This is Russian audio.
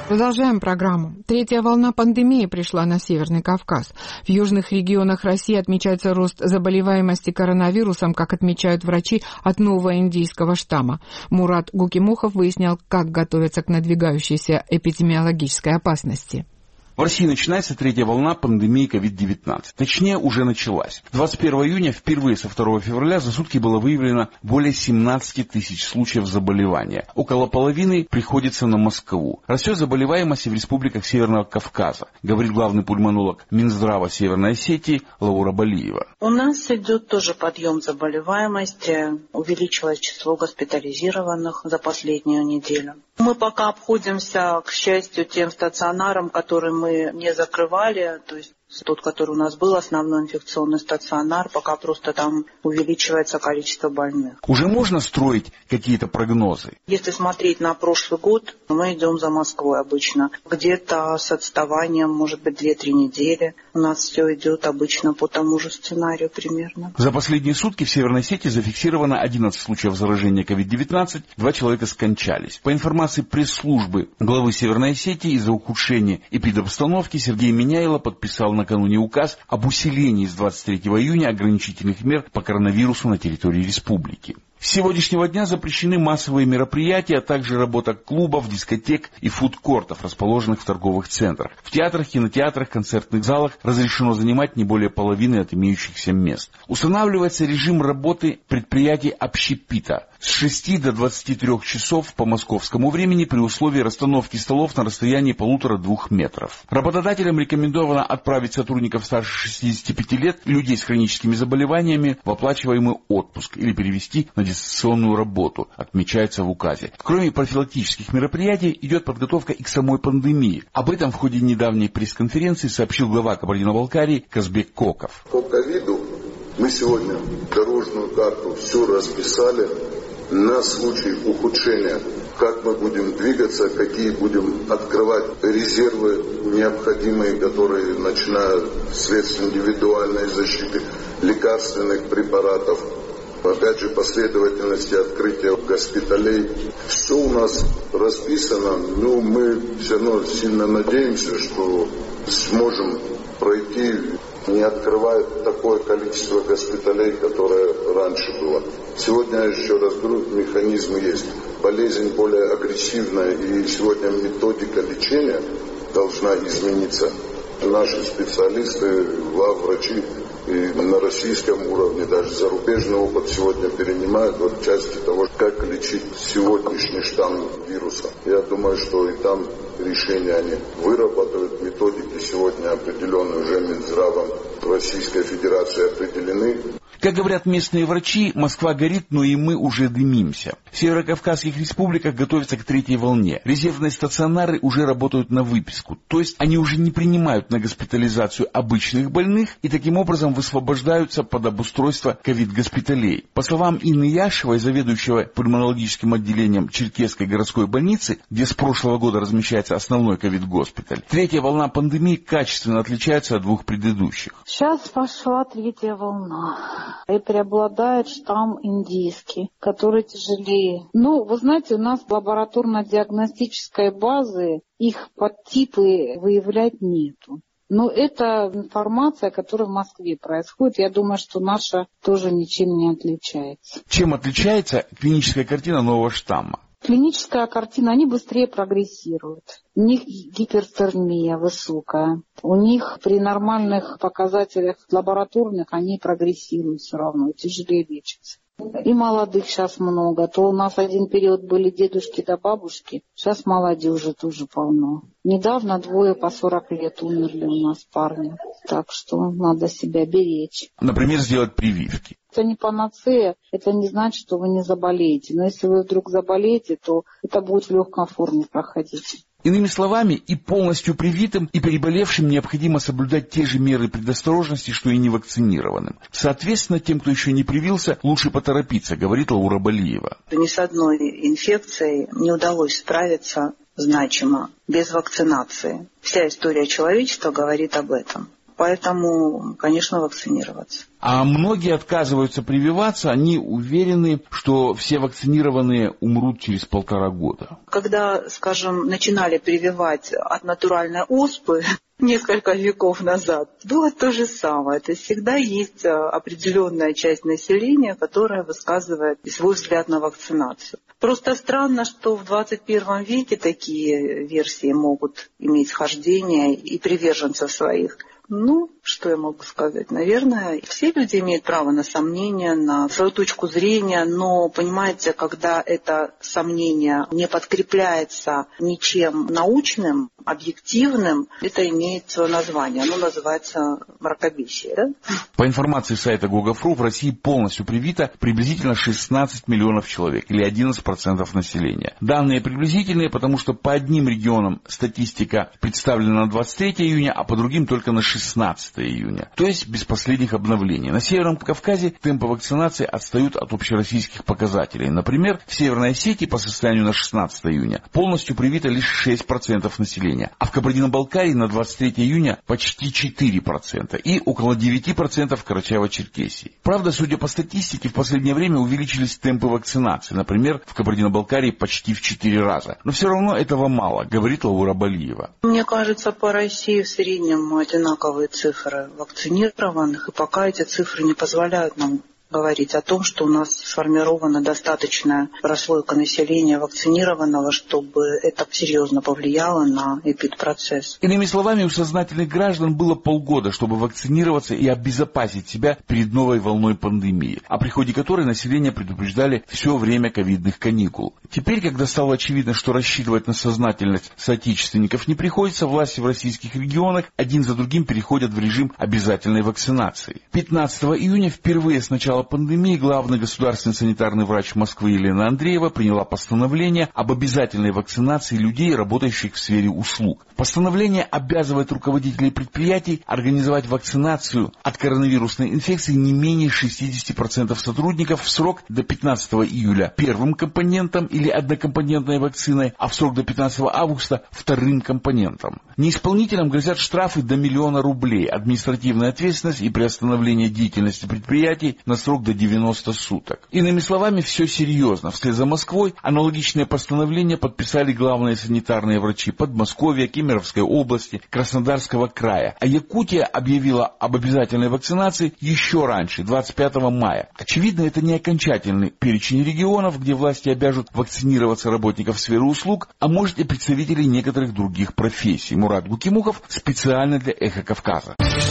Продолжаем программу. Третья волна пандемии пришла на Северный Кавказ. В южных регионах России отмечается рост заболеваемости коронавирусом, как отмечают врачи, от нового индийского штамма. Мурат Гукимухов выяснял, как готовятся к надвигающейся эпидемиологической опасности. В России начинается третья волна пандемии COVID-19. Точнее, уже началась. 21 июня впервые со 2 февраля за сутки было выявлено более 17 тысяч случаев заболевания. Около половины приходится на Москву. Растет заболеваемость в республиках Северного Кавказа, говорит главный пульмонолог Минздрава Северной Осетии Лаура Балиева. У нас идет тоже подъем заболеваемости. Увеличилось число госпитализированных за последнюю неделю. Мы пока обходимся, к счастью, тем стационаром, который мы не закрывали, то есть тот, который у нас был, основной инфекционный стационар, пока просто там увеличивается количество больных. Уже можно строить какие-то прогнозы? Если смотреть на прошлый год, мы идем за Москвой обычно. Где-то с отставанием, может быть, 2-3 недели. У нас все идет обычно по тому же сценарию примерно. За последние сутки в Северной Осетии зафиксировано 11 случаев заражения COVID-19, 2 человека скончались. По информации пресс-службы главы Северной Осетии, из-за ухудшения эпидобстановки Сергей Миняйло подписал накануне указ об усилении с 23 июня ограничительных мер по коронавирусу на территории республики. С сегодняшнего дня запрещены массовые мероприятия, а также работа клубов, дискотек и фудкортов, расположенных в торговых центрах. В театрах, кинотеатрах, концертных залах разрешено занимать не более половины от имеющихся мест. Устанавливается режим работы предприятий общепита с 6 до 23 часов по московскому времени при условии расстановки столов на расстоянии 1,5-2 метров. Работодателям рекомендовано отправить сотрудников старше 65 лет и людей с хроническими заболеваниями в оплачиваемый отпуск или перевести на дистанционную работу, отмечается в указе. Кроме профилактических мероприятий, идет подготовка и к самой пандемии. Об этом в ходе недавней пресс-конференции сообщил глава Кабардино-Балкарии Казбек Коков. По ковиду мы сегодня дорожную карту все расписали на случай ухудшения, как мы будем двигаться, какие будем открывать резервы необходимые, которые начинают средств индивидуальной защиты, лекарственных препаратов. Опять же, последовательности открытия госпиталей. Все у нас расписано, но мы все равно сильно надеемся, что сможем пройти, не открывая такое количество госпиталей, которое раньше было. Сегодня, еще раз говорю, механизмы есть. Болезнь более агрессивная, и сегодня методика лечения должна измениться. Наши специалисты, главврачи, и на российском уровне даже зарубежный опыт сегодня перенимают вот части того, как лечить сегодняшний штамм вируса. Я думаю, что и там решения они выработают, методики сегодня определенные уже Минздравом Российской Федерации определены. Как говорят местные врачи, Москва горит, но и мы уже дымимся. В северокавказских республиках готовятся к третьей волне. Резервные стационары уже работают на выписку, то есть они уже не принимают на госпитализацию обычных больных и таким образом высвобождаются под обустройство ковид-госпиталей. По словам Инны Яшевой, заведующего пульмонологическим отделением Черкесской городской больницы, где с прошлого года размещается основной ковид-госпиталь, третья волна пандемии качественно отличается от 2 предыдущих. Сейчас пошла третья волна. И преобладает штамм индийский, который тяжелее. Ну, вы знаете, у нас лабораторно-диагностической базы, их подтипы выявлять нету. Но это информация, которая в Москве происходит. Я думаю, что наша тоже ничем не отличается. Чем отличается клиническая картина нового штамма? Клиническая картина, они быстрее прогрессируют. У них гипертермия высокая. У них при нормальных показателях лабораторных они прогрессируют все равно, тяжелее лечатся. И молодых сейчас много. То у нас один период были дедушки да бабушки, сейчас молодежи тоже полно. Недавно 2 по 40 лет умерли у нас парни. Так что надо себя беречь. Например, сделать прививки. Это не панацея, это не значит, что вы не заболеете. Но если вы вдруг заболеете, то это будет в легкой форме проходить. Иными словами, и полностью привитым, и переболевшим необходимо соблюдать те же меры предосторожности, что и невакцинированным. Соответственно, тем, кто еще не привился, лучше поторопиться, говорит Лаура Балиева. Ни с одной инфекцией не удалось справиться значимо без вакцинации. Вся история человечества говорит об этом. Поэтому, конечно, вакцинироваться. А многие отказываются прививаться, они уверены, что все вакцинированные умрут через 1,5 года. Когда, скажем, начинали прививать от натуральной оспы несколько веков назад, было то же самое. То есть всегда есть определенная часть населения, которая высказывает свой взгляд на вакцинацию. Просто странно, что в 21 веке такие версии могут иметь хождение и приверженцев своих. Ну, что я могу сказать? Наверное, все люди имеют право на сомнения, на свою точку зрения, но, понимаете, когда это сомнение не подкрепляется ничем научным, объективным, это имеет свое название. Оно называется мракобесие. Да? По информации сайта Gogafru, в России полностью привито приблизительно 16 миллионов человек, или 11% населения. Данные приблизительные, потому что по одним регионам статистика представлена на 23 июня, а по другим только на 16 июня. То есть без последних обновлений. На Северном Кавказе темпы вакцинации отстают от общероссийских показателей. Например, в Северной Осетии по состоянию на 16 июня полностью привито лишь 6% населения, а в Кабардино-Балкарии на 23 июня почти 4% и около 9% в Карачаево-Черкесии. Правда, судя по статистике, в последнее время увеличились темпы вакцинации. Например, в Кабардино-Балкарии почти в 4 раза. Но все равно этого мало, говорит Лаура Балиева. Мне кажется, по России в среднем одинаковые цифры вакцинированных, и пока эти цифры не позволяют нам говорить о том, что у нас сформирована достаточная прослойка населения вакцинированного, чтобы это серьезно повлияло на эпидпроцесс. Иными словами, у сознательных граждан было полгода, чтобы вакцинироваться и обезопасить себя перед новой волной пандемии, о приходе которой население предупреждали все время ковидных каникул. Теперь, когда стало очевидно, что рассчитывать на сознательность соотечественников не приходится, власти в российских регионах один за другим переходят в режим обязательной вакцинации. 15 июня впервые с начала пандемии главный государственный санитарный врач Москвы Елена Андреева приняла постановление об обязательной вакцинации людей, работающих в сфере услуг. Постановление обязывает руководителей предприятий организовать вакцинацию от коронавирусной инфекции не менее 60% сотрудников в срок до 15 июля первым компонентом или однокомпонентной вакциной, а в срок до 15 августа вторым компонентом. Неисполнителям грозят штрафы до 1 000 000 рублей, административная ответственность и приостановление деятельности предприятий на срок до 90 суток. Иными словами, все серьезно. Вслед за Москвой аналогичные постановления подписали главные санитарные врачи Подмосковья, Кемеровской области, Краснодарского края. А Якутия объявила об обязательной вакцинации еще раньше, 25 мая. Очевидно, это не окончательный перечень регионов, где власти обяжут вакцинироваться работников сферы услуг, а может и представителей некоторых других профессий. Мурат Гукимухов специально для Эхо Кавказа.